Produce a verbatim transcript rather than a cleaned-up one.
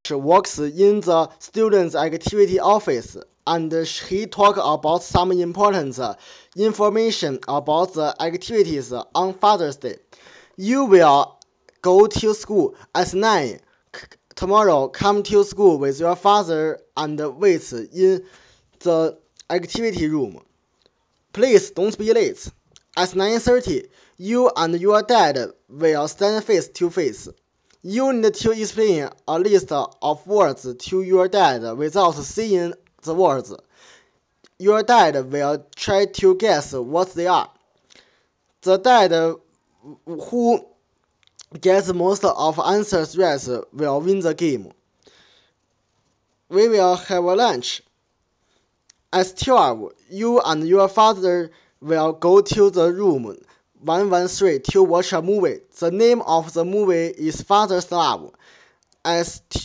works in the student's activity office, and he talks about some important information about the activities on Father's Day. You will go to school at nine tomorrow. Come to school with your father and wait in the activity room. Please don't be late. At nine thirty, you and your dad will stand face to face. You need to explain a list of words to your dad without saying the words. Your dad will try to guess what they are. The dad who gets most of answers right will win the game. We will have a lunch. At twelve, you and your father will go to the room one one three to watch a movie. The name of the movie is Father's Love. At